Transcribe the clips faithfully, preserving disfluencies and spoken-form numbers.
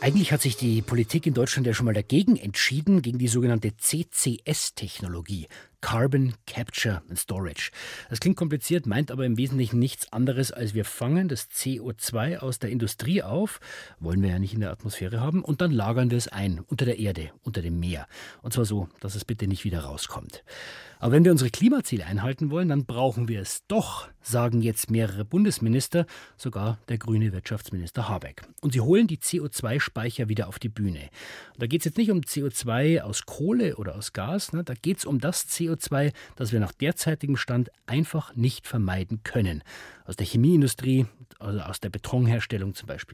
Eigentlich hat sich die Politik in Deutschland ja schon mal dagegen entschieden, gegen die sogenannte C C S-Technologie. Carbon Capture and Storage. Das klingt kompliziert, meint aber im Wesentlichen nichts anderes, als wir fangen das C O zwei aus der Industrie auf, wollen wir ja nicht in der Atmosphäre haben, und dann lagern wir es ein, unter der Erde, unter dem Meer. Und zwar so, dass es bitte nicht wieder rauskommt. Aber wenn wir unsere Klimaziele einhalten wollen, dann brauchen wir es doch, sagen jetzt mehrere Bundesminister, sogar der grüne Wirtschaftsminister Habeck. Und sie holen die C O zwei Speicher wieder auf die Bühne. Und da geht es jetzt nicht um C O zwei aus Kohle oder aus Gas, ne? Da geht es um das C O zwei, das wir nach derzeitigem Stand einfach nicht vermeiden können. Aus der Chemieindustrie, also aus der Betonherstellung zum Beispiel.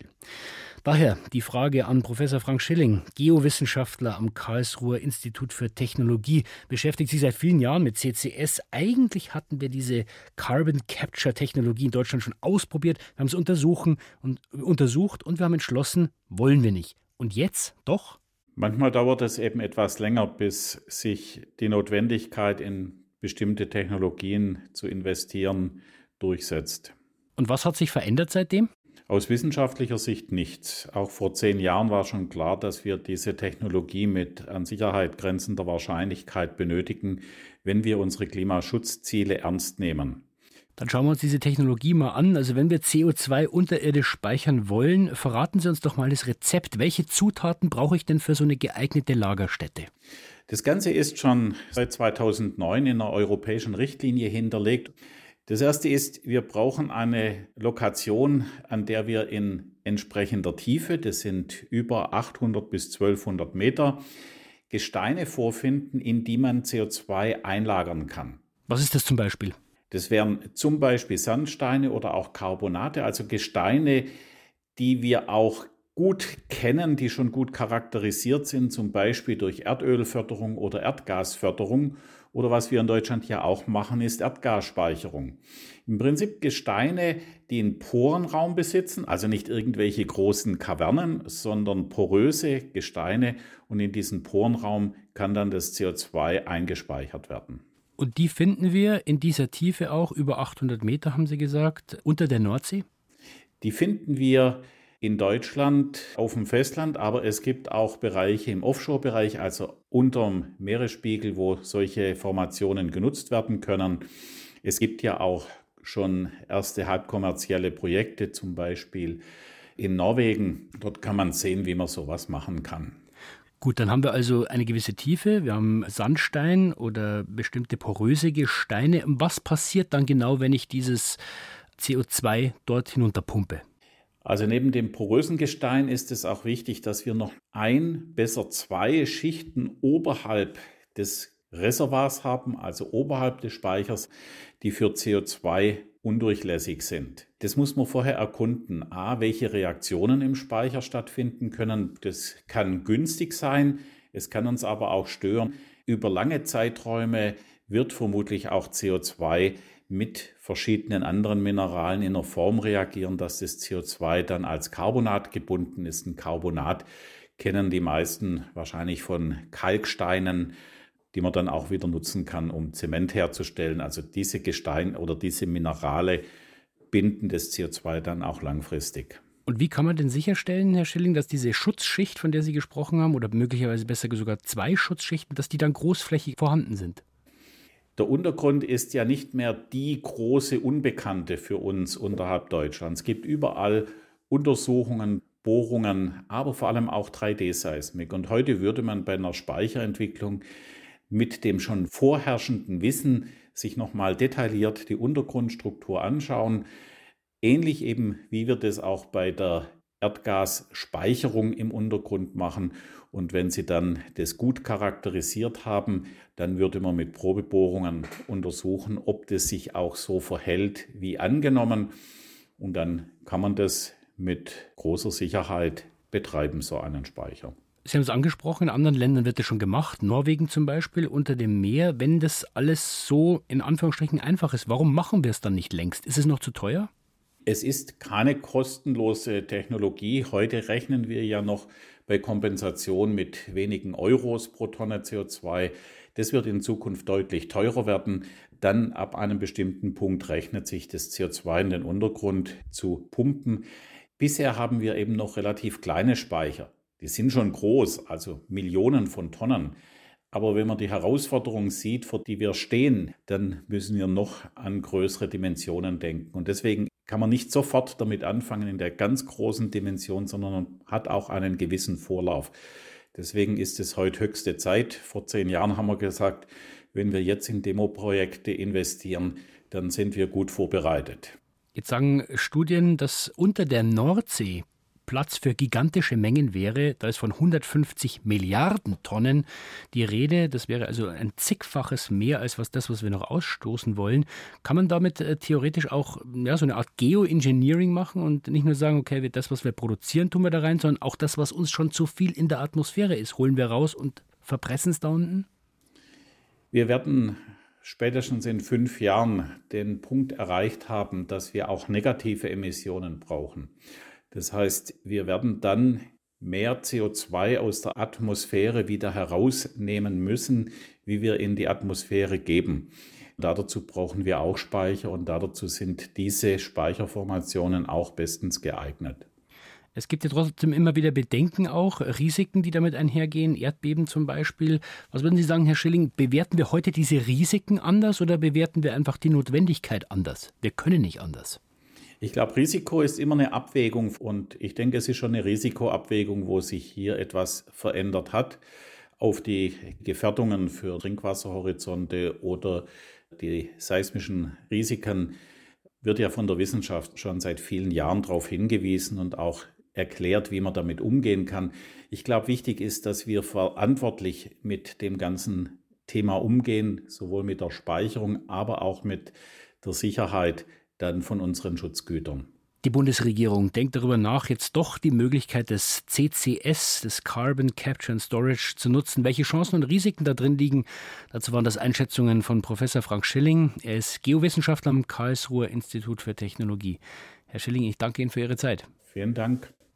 Daher die Frage an Professor Frank Schilling, Geowissenschaftler am Karlsruher Institut für Technologie, beschäftigt sich seit vielen Jahren mit C C S. Eigentlich hatten wir diese Carbon Capture Technologie in Deutschland schon ausprobiert, wir haben es untersuchen und, untersucht und wir haben entschlossen, wollen wir nicht. Und jetzt doch? Manchmal dauert es eben etwas länger, bis sich die Notwendigkeit, in bestimmte Technologien zu investieren, durchsetzt. Und was hat sich verändert seitdem? Aus wissenschaftlicher Sicht nichts. Auch vor zehn Jahren war schon klar, dass wir diese Technologie mit an Sicherheit grenzender Wahrscheinlichkeit benötigen, wenn wir unsere Klimaschutzziele ernst nehmen. Dann schauen wir uns diese Technologie mal an. Also wenn wir C O zwei unterirdisch speichern wollen, verraten Sie uns doch mal das Rezept. Welche Zutaten brauche ich denn für so eine geeignete Lagerstätte? Das Ganze ist schon seit zweitausendneun in einer europäischen Richtlinie hinterlegt. Das erste ist, wir brauchen eine Lokation, an der wir in entsprechender Tiefe, das sind über achthundert bis zwölfhundert Meter, Gesteine vorfinden, in die man C O zwei einlagern kann. Was ist das zum Beispiel? Das wären zum Beispiel Sandsteine oder auch Carbonate, also Gesteine, die wir auch gut kennen, die schon gut charakterisiert sind, zum Beispiel durch Erdölförderung oder Erdgasförderung. Oder was wir in Deutschland ja auch machen, ist Erdgasspeicherung. Im Prinzip Gesteine, die einen Porenraum besitzen, also nicht irgendwelche großen Kavernen, sondern poröse Gesteine. Und in diesen Porenraum kann dann das C O zwei eingespeichert werden. Und die finden wir in dieser Tiefe auch, über achthundert Meter, haben Sie gesagt, unter der Nordsee? Die finden wir in Deutschland auf dem Festland, aber es gibt auch Bereiche im Offshore-Bereich, also unterm Meeresspiegel, wo solche Formationen genutzt werden können. Es gibt ja auch schon erste halbkommerzielle Projekte, zum Beispiel in Norwegen. Dort kann man sehen, wie man sowas machen kann. Gut, dann haben wir also eine gewisse Tiefe, wir haben Sandstein oder bestimmte poröse Gesteine. Was passiert dann genau, wenn ich dieses C O zwei dort hinunterpumpe? Also neben dem porösen Gestein ist es auch wichtig, dass wir noch ein, besser zwei Schichten oberhalb des Reservoirs haben, also oberhalb des Speichers, die für C O zwei undurchlässig sind. Das muss man vorher erkunden. A, welche Reaktionen im Speicher stattfinden können. Das kann günstig sein, es kann uns aber auch stören. Über lange Zeiträume wird vermutlich auch C O zwei mit verschiedenen anderen Mineralen in einer Form reagieren, dass das C O zwei dann als Carbonat gebunden ist. Ein Carbonat kennen die meisten wahrscheinlich von Kalksteinen, die man dann auch wieder nutzen kann, um Zement herzustellen. Also diese Gesteine oder diese Minerale binden das C O zwei dann auch langfristig. Und wie kann man denn sicherstellen, Herr Schilling, dass diese Schutzschicht, von der Sie gesprochen haben, oder möglicherweise besser sogar zwei Schutzschichten, dass die dann großflächig vorhanden sind? Der Untergrund ist ja nicht mehr die große Unbekannte für uns unterhalb Deutschlands. Es gibt überall Untersuchungen, Bohrungen, aber vor allem auch drei D-Seismik. Und heute würde man bei einer Speicherentwicklung mit dem schon vorherrschenden Wissen sich nochmal detailliert die Untergrundstruktur anschauen. Ähnlich eben, wie wir das auch bei der Erdgasspeicherung im Untergrund machen. Und wenn Sie dann das gut charakterisiert haben, dann würde man mit Probebohrungen untersuchen, ob das sich auch so verhält wie angenommen. Und dann kann man das mit großer Sicherheit betreiben, so einen Speicher. Sie haben es angesprochen, in anderen Ländern wird das schon gemacht, Norwegen zum Beispiel, unter dem Meer. Wenn das alles so in Anführungsstrichen einfach ist, warum machen wir es dann nicht längst? Ist es noch zu teuer? Es ist keine kostenlose Technologie. Heute rechnen wir ja noch bei Kompensation mit wenigen Euros pro Tonne C O zwei. Das wird in Zukunft deutlich teurer werden. Dann ab einem bestimmten Punkt rechnet sich das C O zwei in den Untergrund zu pumpen. Bisher haben wir eben noch relativ kleine Speicher. Die sind schon groß, also Millionen von Tonnen. Aber wenn man die Herausforderung sieht, vor die wir stehen, dann müssen wir noch an größere Dimensionen denken. Und deswegen kann man nicht sofort damit anfangen in der ganz großen Dimension, sondern man hat auch einen gewissen Vorlauf. Deswegen ist es heute höchste Zeit. Vor zehn Jahren haben wir gesagt, wenn wir jetzt in Demoprojekte investieren, dann sind wir gut vorbereitet. Jetzt sagen Studien, dass unter der Nordsee Platz für gigantische Mengen wäre. Da ist von hundertfünfzig Milliarden Tonnen die Rede. Das wäre also ein zigfaches mehr als was das, was wir noch ausstoßen wollen. Kann man damit äh, theoretisch auch ja, so eine Art Geoengineering machen und nicht nur sagen, okay, das, was wir produzieren, tun wir da rein, sondern auch das, was uns schon zu viel in der Atmosphäre ist, holen wir raus und verpressen es da unten? Wir werden spätestens in fünf Jahren den Punkt erreicht haben, dass wir auch negative Emissionen brauchen. Das heißt, wir werden dann mehr C O zwei aus der Atmosphäre wieder herausnehmen müssen, wie wir in die Atmosphäre geben. Dazu brauchen wir auch Speicher und dazu sind diese Speicherformationen auch bestens geeignet. Es gibt ja trotzdem immer wieder Bedenken auch, Risiken, die damit einhergehen, Erdbeben zum Beispiel. Was würden Sie sagen, Herr Schilling, bewerten wir heute diese Risiken anders oder bewerten wir einfach die Notwendigkeit anders? Wir können nicht anders. Ich glaube, Risiko ist immer eine Abwägung und ich denke, es ist schon eine Risikoabwägung, wo sich hier etwas verändert hat auf die Gefährdungen für Trinkwasserhorizonte oder die seismischen Risiken wird ja von der Wissenschaft schon seit vielen Jahren darauf hingewiesen und auch erklärt, wie man damit umgehen kann. Ich glaube, wichtig ist, dass wir verantwortlich mit dem ganzen Thema umgehen, sowohl mit der Speicherung, aber auch mit der Sicherheit dann von unseren Schutzgütern. Die Bundesregierung denkt darüber nach, jetzt doch die Möglichkeit des C C S, des Carbon Capture and Storage, zu nutzen. Welche Chancen und Risiken da drin liegen, dazu waren das Einschätzungen von Professor Frank Schilling. Er ist Geowissenschaftler am Karlsruher Institut für Technologie. Herr Schilling, ich danke Ihnen für Ihre Zeit. Vielen Dank.